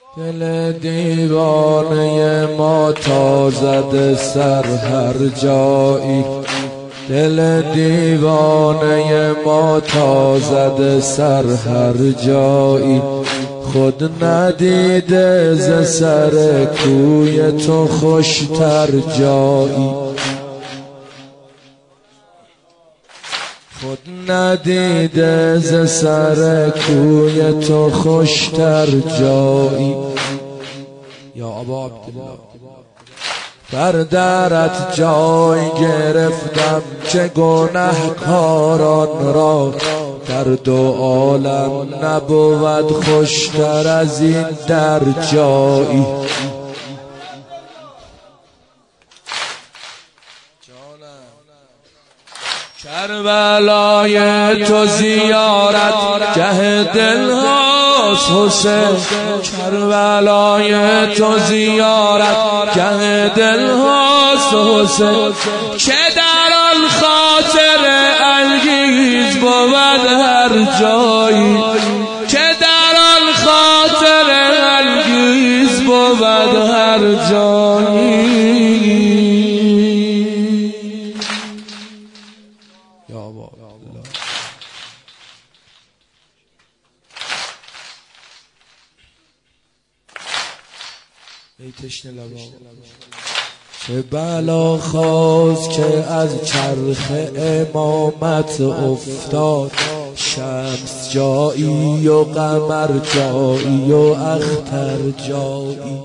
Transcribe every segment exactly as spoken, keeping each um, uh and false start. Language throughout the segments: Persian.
دل دیوانه ما تا زده سر هر جایی، دل دیوانه ما تا زده سر هر جایی، خود ندیده ز سر کوی تو خوشتر جایی، خود ندیده ز سر کوی تو خوشتر جایی. یا ابا عبدالله بر درت جای گرفتم چه گنهکاران را، در دو عالم نبود خوشتر از این در جایی. کربلای تو زیارت گه دل هاست حسین، کربلای تو زیارت گه دل هاست حسین، که در آن خاطر انگیز بود هر جایی، که در آن خاطر انگیز بود هر جایی. ای تشنه لبا چه بلا خواست که از چرخ امامت افتاد، شمس جایی و قمر جایی و اختر جایی.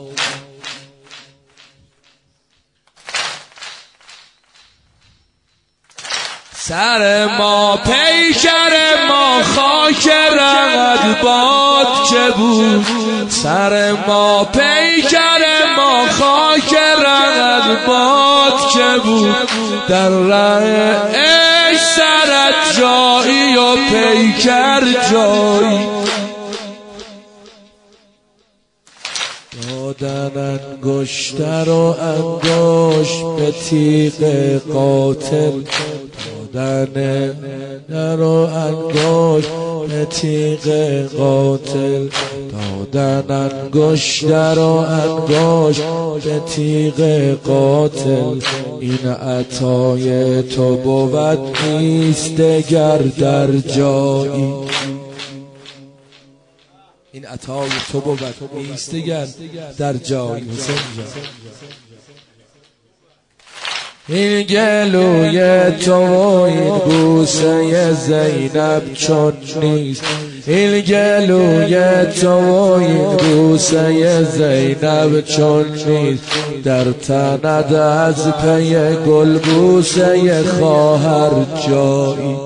سر ما پیکر ما خاک رغد باد که بود، سر ما پیکر ما خاک رغد باد که بود، در ره عشق سرت جایی و پیکر جایی. دادن انگشتر و انگشت به تیغ قاتل، دادن در و انگشت به تیغ قاتل، دادن انگشتر و انگشت به تیغ قاتل، این عطای تو بود نیست دگر در جایی، این عطای تو بود نیست دگر در جایی. حسین جان این گلوی تو و این بوسه زینب چون نیست، این گلوی تو و این بوسه زینب چون نیست، در تند از پی گل بوسه خواهر جایی.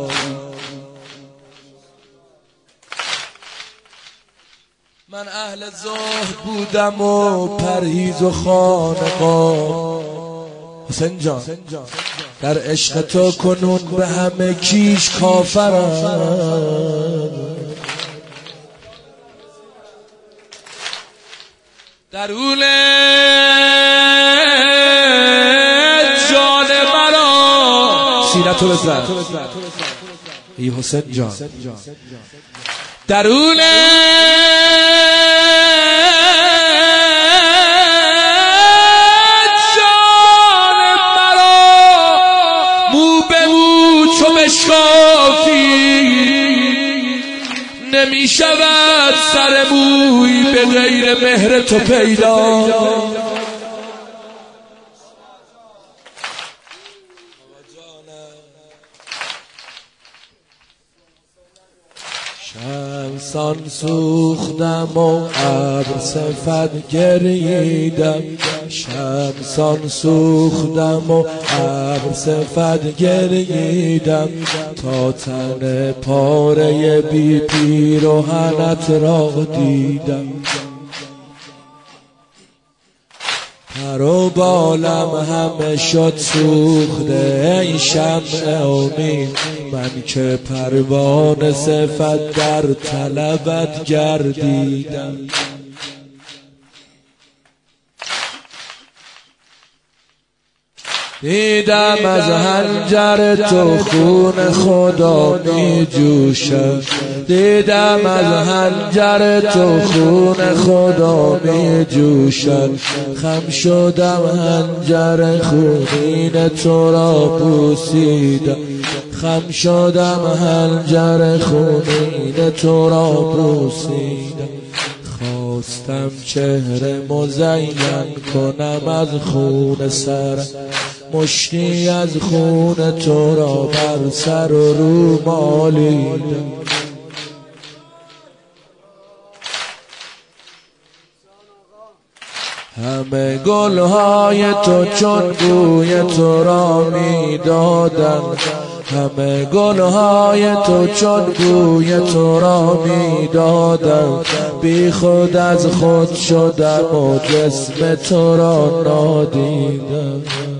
من اهل زهد بودم و پرهیز و خانقاه، حسین جان در عشق تو کنون به همه کیش کافرم، درون جان مرا سینتو بزن ای حسین جان، درون نمی شود سر موی به غیر مهر تو پیدا. شمسان سوختم و ابر صفت گریدم، شمسان سوختم و ابر صفت گریدم، تا تن پاره بی پیراهنت را دیدم، پر و بالم همه شد سوخته ای شمع امید، من که پروانه صفت در طلبت گردیدم. دیدم از حنجر تو خون خدا می جوشد، دیدم از حنجر تو خون خدا می جوشد. خم شدم حنجر خونین تو را بوسیدم، خم شدم حنجر خونین تو را بوسیدم. خواستم چهره مزین کنم از خون سر، مشتی از خون تو را بر سر و رو مالیدم. همه گلهای تو چون بوی تو را می دادن، همه گلهای تو چون بوی تو را می دادن. بی خود از خود شدم و جسم تو را نادیدم.